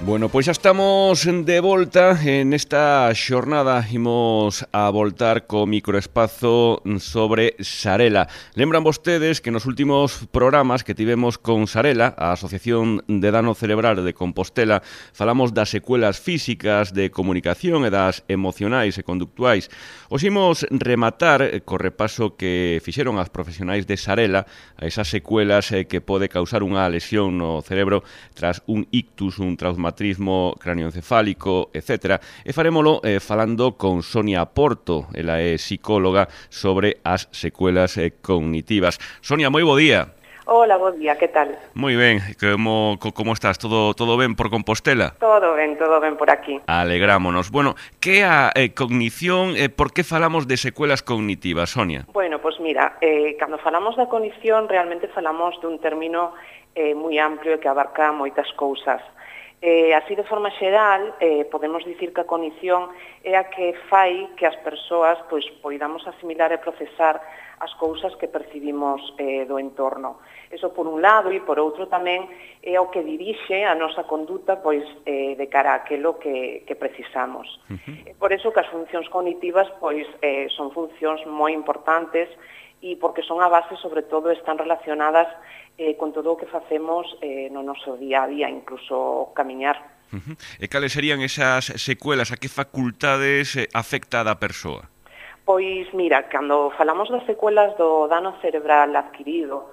Bueno, pois xa estamos de volta en esta xornada. Imos a voltar co microespazo sobre Sarela. Lembran vostedes que nos últimos programas que tivemos con Sarela, a Asociación de Dano Cerebral de Compostela, falamos das secuelas físicas, de comunicación e das emocionais e conductuais. Os imos rematar co repaso que fixeron as profesionais de Sarela a esas secuelas que pode causar unha lesión no cerebro tras un ictus, un traumatismo cranioencefálico, etc. E farémolo falando con Sonia Porto, ela é psicóloga, sobre as secuelas cognitivas. Sonia, moi bo día. Hola, bo día, que tal? Moi ben, como estás? Todo ben por Compostela? Todo ben por aquí. Alegrámonos. Bueno, que é a cognición, por que falamos de secuelas cognitivas, Sonia? Bueno, pues mira, cando falamos da cognición, realmente falamos dun término moi amplio e que abarca moitas cousas. Así de forma xeral, podemos dicir que a cognición é a que fai que as persoas poidamos asimilar e procesar as cousas que percibimos do entorno. Eso por un lado, e por outro tamén é o que dirixe a nosa conduta de cara a aquilo que precisamos. Por eso que as funcións cognitivas son funcións moi importantes e porque son a base, sobre todo, están relacionadas con todo o que facemos no noso día a día, incluso camiñar. E cales serían esas secuelas? A que facultades afecta a da persoa? Pois mira, cando falamos das secuelas do dano cerebral adquirido,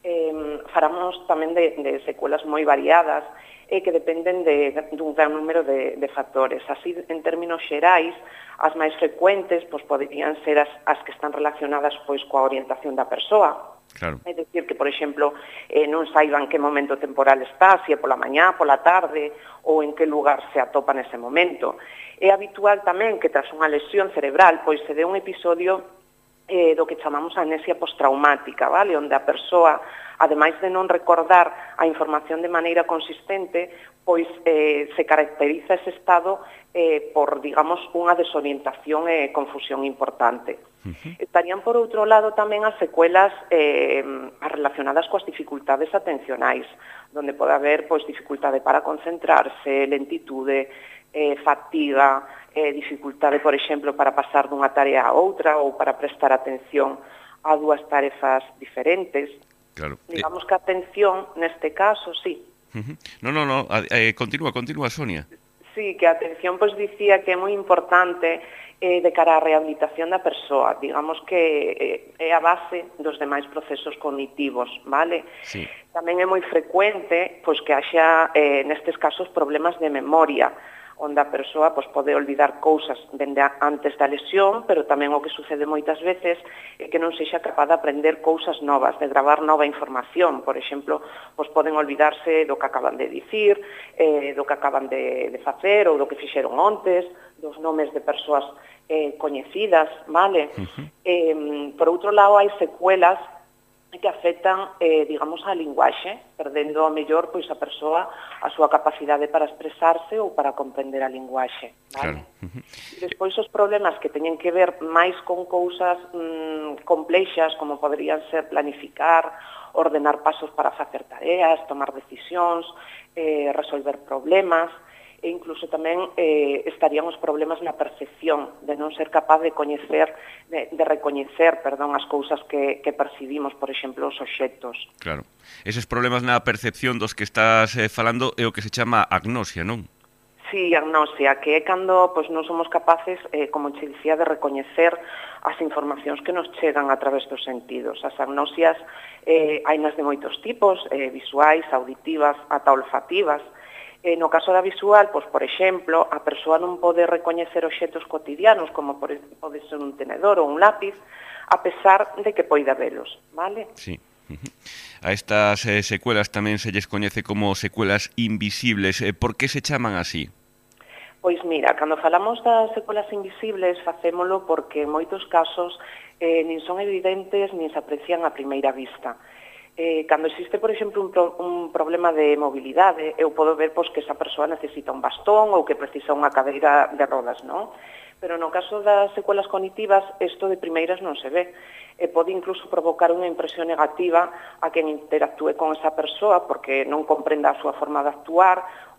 falamos tamén de secuelas moi variadas que dependen dun gran número de factores. Así, en términos xerais, as máis frecuentes poderían ser as que están relacionadas coa orientación da persoa. Claro. É dicir, que, por exemplo, non saiban que momento temporal está, se é pola mañá, pola tarde, ou en que lugar se atopa nese momento. É habitual tamén que tras unha lesión cerebral se dé un episodio do que chamamos amnesia postraumática, vale? Onde a persoa, ademais de non recordar a información de maneira consistente, se caracteriza ese estado por, digamos, unha desorientación e confusión importante. Estarían, por outro lado, tamén as secuelas relacionadas coas dificultades atencionais, onde pode haber dificultade para concentrarse, lentitude, fatiga, dificultade, por exemplo, para pasar dunha tarea a outra ou para prestar atención a dúas tarefas diferentes. Claro. Digamos que a atención, neste caso, sí. No, continúa, Sonia. Sí, que a atención, dicía que é moi importante de cara á rehabilitación da persoa. Digamos que é a base dos demais procesos cognitivos, vale? Sí. Tamén é moi frecuente que haxa, nestes casos, problemas de memoria, onde a persoa pode olvidar cousas dende antes da lesión, pero tamén o que sucede moitas veces é que non sexa capaz de aprender cousas novas, de gravar nova información. Por exemplo, poden olvidarse do que acaban de dicir, do que acaban de facer ou do que fixeron ontes, dos nomes de persoas coñecidas, vale? Por outro lado, hai secuelas que afectan, digamos, a linguaxe, perdendo a mellor a persoa a súa capacidade para expresarse ou para comprender a linguaxe, vale? Claro. Despois, os problemas que teñen que ver máis con cousas complexas, como poderían ser planificar, ordenar pasos para facer tareas, tomar decisións, resolver problemas, e incluso tamén estarían os problemas na percepción, de non ser capaz de recoñecer as cousas que percibimos, por exemplo, os obxectos. Claro. Eses problemas na percepción dos que estás falando é o que se chama agnosia, non? Sí, agnosia, que é cando non somos capaces, como che dicía, de recoñecer as informacións que nos chegan a través dos sentidos. As agnosias hainas de moitos tipos, visuais, auditivas, ata olfativas. No caso da visual, por exemplo, a persoa non pode recoñecer obxectos cotidianos, como pode ser un tenedor ou un lápiz, a pesar de que poida velos, vale? Sí. A estas secuelas tamén se lles coñece como secuelas invisibles. Por que se chaman así? Pois mira, cando falamos das secuelas invisibles, facémolo porque en moitos casos nin son evidentes nin se aprecian a primeira vista. Cando existe, por exemplo, un problema de mobilidade, eu podo ver que esa persoa necesita un bastón ou que precisa unha cadeira de rodas, non? Pero no caso das secuelas cognitivas, isto de primeiras non se ve. Pode incluso provocar unha impresión negativa a quen interactúe con esa persoa porque non comprenda a súa forma de actuar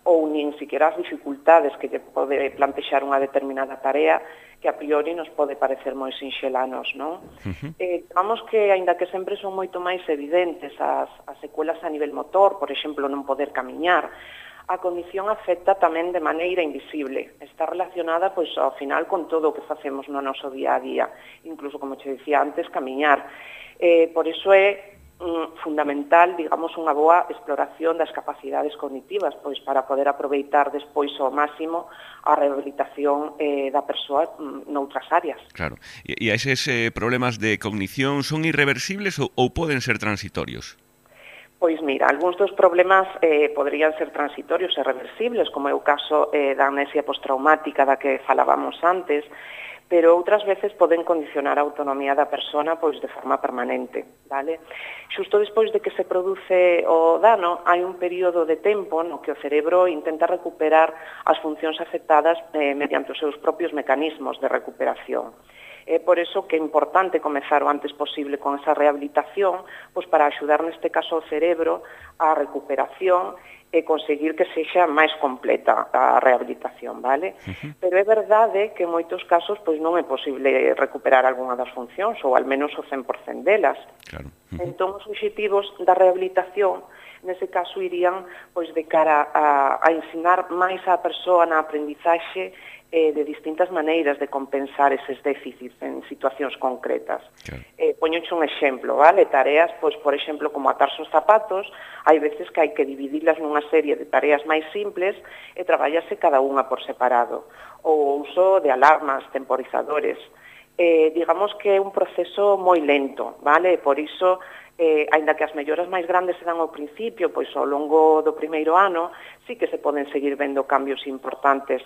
ou nin siquiera as dificultades que lle pode plantexar unha determinada tarea que a priori nos pode parecer moi sinxelanos, non? Digamos que, aínda que sempre son moito máis evidentes as secuelas a nivel motor, por exemplo, non poder camiñar, a condición afecta tamén de maneira invisible. Está relacionada, pois, ao final, con todo o que facemos no noso día a día, incluso, como che dicía antes, camiñar. Por iso é fundamental, digamos, unha boa exploración das capacidades cognitivas, pois para poder aproveitar despois ao máximo a rehabilitación da persoa noutras áreas. Claro. E eses problemas de cognición son irreversibles ou poden ser transitorios? Pois mira, algúns dos problemas poderían ser transitorios e reversibles, como é o caso da amnesia postraumática da que falábamos antes, pero outras veces poden condicionar a autonomía da persona pois de forma permanente, vale? Xusto despois de que se produce o dano, hai un período de tempo no que o cerebro intenta recuperar as funcións afectadas mediante os seus propios mecanismos de recuperación. É por iso que é importante comezar o antes posible con esa rehabilitación, pois para axudar neste caso ao cerebro a recuperación e conseguir que sexa máis completa a rehabilitación, vale? Pero é verdade que en moitos casos pois non é posible recuperar algunha das funcións ou al menos o 100% delas. Claro. Entón, os obxectivos da rehabilitación nese caso irían pois de cara a ensinar máis á persoa na aprendizaxe de distintas maneiras de compensar eses déficits en situacións concretas. Claro. Poñoche un exemplo, vale? Tareas, pois, por exemplo, como atarse os zapatos, hai veces que hai que dividilas nunha serie de tareas máis simples e traballase cada unha por separado. O uso de alarmas, temporizadores. Digamos que é un proceso moi lento, vale? Por iso, aínda que as melloras máis grandes se dan ao principio, pois ao longo do primeiro ano, sí que se poden seguir vendo cambios importantes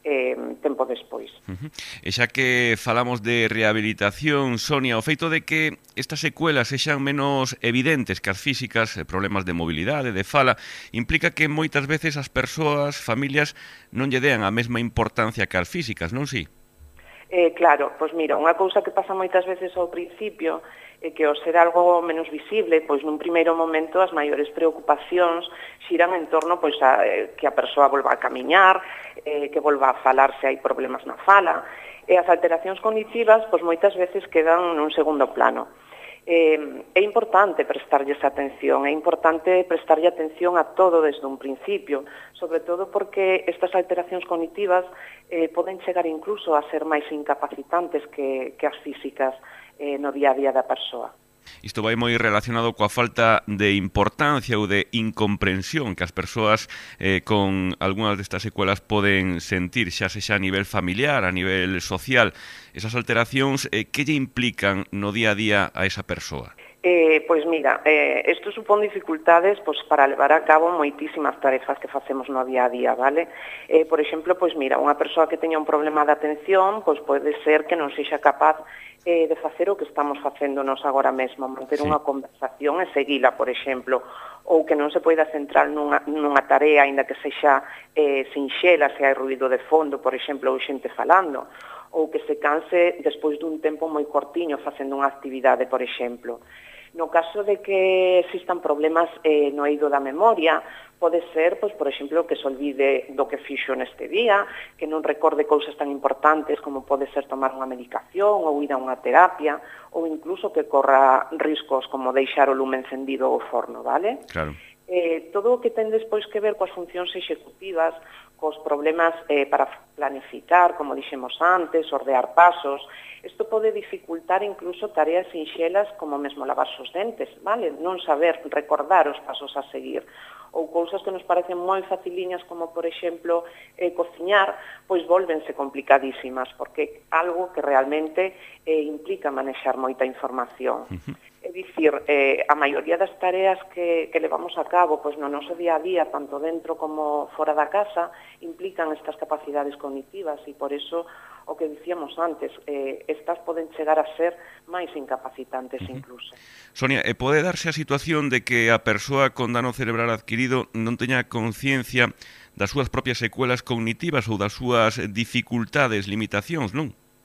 tempo despois. E xa que falamos de rehabilitación, Sonia, o feito de que estas secuelas sexan menos evidentes que as físicas, problemas de mobilidade, de fala, implica que moitas veces as persoas, familias, non lle dean a mesma importancia que as físicas, non si? Claro, pois mira, unha cousa que pasa moitas veces ao principio é que ao ser algo menos visible, pois nun primeiro momento as maiores preocupacións xiran en torno pois a que a persoa volva a camiñar, que volva a falar se hai problemas na fala, e as alteracións cognitivas pois moitas veces quedan nun segundo plano. É importante prestarlles atención, é importante prestarlle atención a todo desde un principio, sobre todo porque estas alteracións cognitivas poden chegar incluso a ser máis incapacitantes que as físicas no día a día da persoa. Isto vai moi relacionado coa falta de importancia ou de incomprensión que as persoas con algunhas destas secuelas poden sentir, xa sexa a nivel familiar, a nivel social. Esas alteracións, que lle implican no día a día a esa persoa? Pois mira, isto supón dificultades pois, para levar a cabo moitísimas tarefas que facemos no día a día, vale? Por exemplo, pois mira, unha persoa que teña un problema de atención, pois pode ser que non sexa capaz de facer o que estamos facéndonos agora mesmo, manter unha conversación e seguila, por exemplo, ou que non se poida centrar nunha tarea, aínda que sexa sinxela, se hai ruído de fondo, por exemplo, ou xente falando, ou que se canse despois dun tempo moi cortiño facendo unha actividade, por exemplo. No caso de que existan problemas no eido da memoria, pode ser, pois, por exemplo, que se olvide do que fixo neste día, que non recorde cousas tan importantes como pode ser tomar unha medicación ou ir a unha terapia, ou incluso que corra riscos como deixar o lume encendido ao forno, vale? Claro. Todo o que ten despois que ver coas funcións executivas, cos problemas para planificar, como dixemos antes, ordear pasos, isto pode dificultar incluso tareas sinxelas como mesmo lavarse os dentes, vale? Non saber recordar os pasos a seguir, ou cousas que nos parecen moi faciliñas como, por exemplo, cociñar, pois volvense complicadísimas, porque é algo que realmente implica manexar moita información. É dicir, a maioría das tareas que levamos a cabo pois no noso día a día, tanto dentro como fora da casa, implican estas capacidades cognitivas e por eso o que dicíamos antes, estas poden chegar a ser máis incapacitantes incluso. Sonia, pode darse a situación de que a persoa con dano cerebral adquirido non teña conciencia das súas propias secuelas cognitivas ou das súas dificultades, limitacións, non?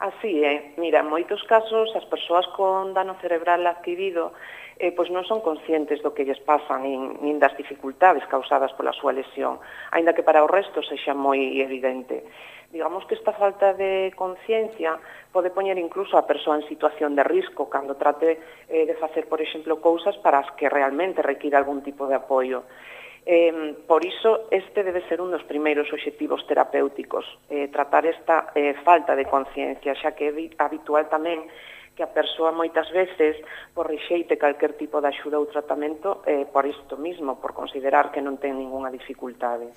Así é. Mira, en moitos casos as persoas con dano cerebral adquirido pois non son conscientes do que lles pasan nin das dificultades causadas pola súa lesión, aínda que para o resto sexa moi evidente. Digamos que esta falta de conciencia pode poñer incluso a persoa en situación de risco cando trate de facer, por exemplo, cousas para as que realmente require algún tipo de apoio. Por iso, este debe ser un dos primeiros obxectivos terapéuticos, tratar esta falta de conciencia, xa que é habitual tamén que a persoa moitas veces rexeite calquer tipo de axuda ou tratamento por isto mismo, por considerar que non ten ningunha dificultade.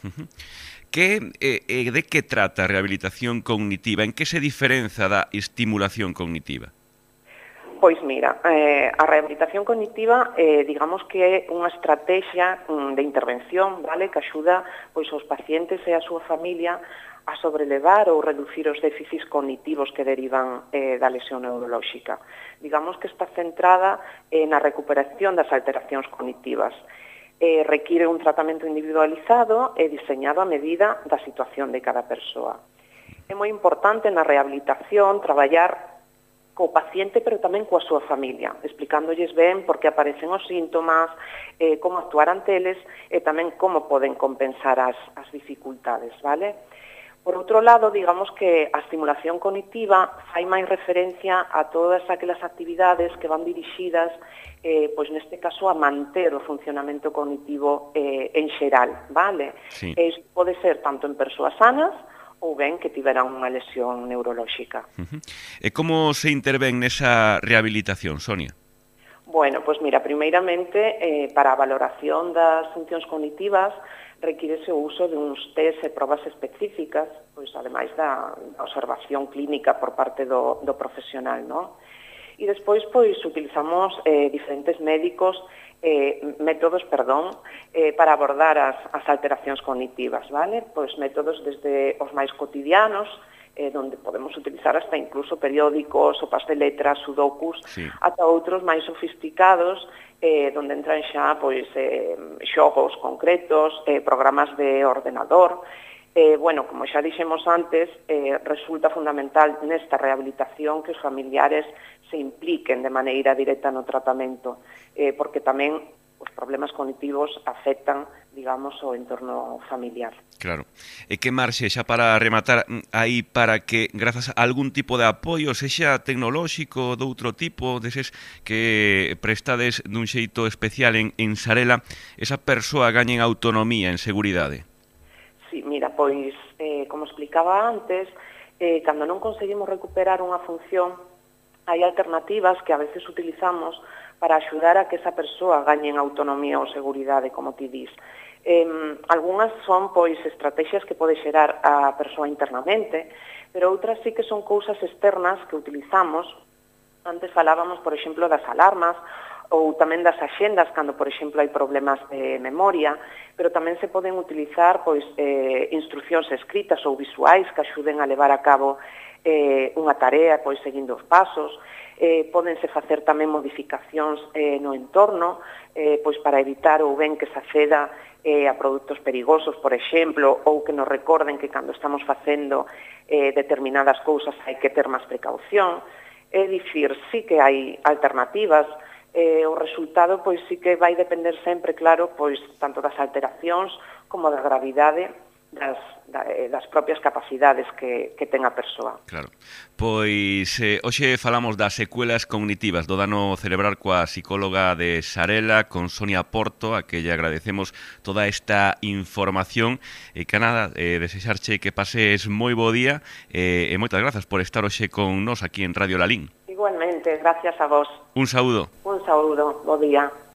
De que trata a rehabilitación cognitiva? En que se diferenza da estimulación cognitiva? Pois mira, a rehabilitación cognitiva digamos que é unha estrategia de intervención, vale, que axuda pois aos pacientes e a súa familia a sobrelevar ou reducir os déficits cognitivos que derivan da lesión neurolóxica. Digamos que está centrada na recuperación das alteracións cognitivas. Require un tratamento individualizado e diseñado a medida da situación de cada persoa. É moi importante na rehabilitación traballar co paciente, pero tamén coa súa familia, explicándolles ben por que aparecen os síntomas, como actuar ante eles e tamén como poden compensar as dificultades, vale? Por outro lado, digamos que a estimulación cognitiva fai máis referencia a todas aquelas actividades que van dirixidas, pois neste caso, a manter o funcionamento cognitivo en xeral, vale? Sí. Isto pode ser tanto en persoas sanas ou ben que tiveran unha lesión neurolóxica. E como se intervén nesa rehabilitación, Sonia? Bueno, pois mira, primeiramente, para a valoración das funcións cognitivas, requírese o uso de uns test e probas específicas, pois ademais da observación clínica por parte do profesional, non? E despois, pois, utilizamos diferentes métodos, para abordar as alteracións cognitivas, vale? Pois métodos desde os máis cotidianos, donde podemos utilizar hasta incluso periódicos, sopas de letras, sudokus, sí, ata outros máis sofisticados, donde entran xa pois xogos concretos, programas de ordenador. Bueno, como xa dixemos antes, resulta fundamental nesta rehabilitación que os familiares se impliquen de maneira directa no tratamento, porque tamén os problemas cognitivos afectan, digamos, o entorno familiar. Claro. E que marxe xa para rematar aí para que, grazas a algún tipo de apoio, sexa tecnolóxico, doutro tipo, deses que prestades dun xeito especial en Sarela, esa persoa gañe en autonomía, en seguridade? Sí, mira, pois, como explicaba antes, cando non conseguimos recuperar unha función, hai alternativas que a veces utilizamos para axudar a que esa persoa gañe en autonomía ou seguridade, como ti dis. Algúnas son, pois, estrategias que pode xerar a persoa internamente, pero outras sí que son cousas externas que utilizamos. Antes falábamos, por exemplo, das alarmas, ou tamén das axendas, cando, por exemplo, hai problemas de memoria, pero tamén se poden utilizar, pois, instruccións escritas ou visuais que axuden a levar a cabo unha tarea, pois, seguindo os pasos. Pódense facer tamén modificacións no entorno, pois para evitar ou ben que se acceda a produtos perigosos, por exemplo, ou que nos recorden que cando estamos facendo determinadas cousas hai que ter máis precaución. É dicir, sí que hai alternativas, o resultado pois sí que vai depender sempre, claro, pois tanto das alteracións como da gravidade das propias capacidades que ten a persoa. Claro. Pois hoxe falamos das secuelas cognitivas do dano cerebral coa psicóloga de Sarela, con Sonia Porto, a que lle agradecemos toda esta información e que nada, desexarche que pases moi bo día e moitas grazas por estar hoxe con nós aquí en Radio Lalín. Igualmente, gracias a vos. Un saúdo. Un saúdo, bo día.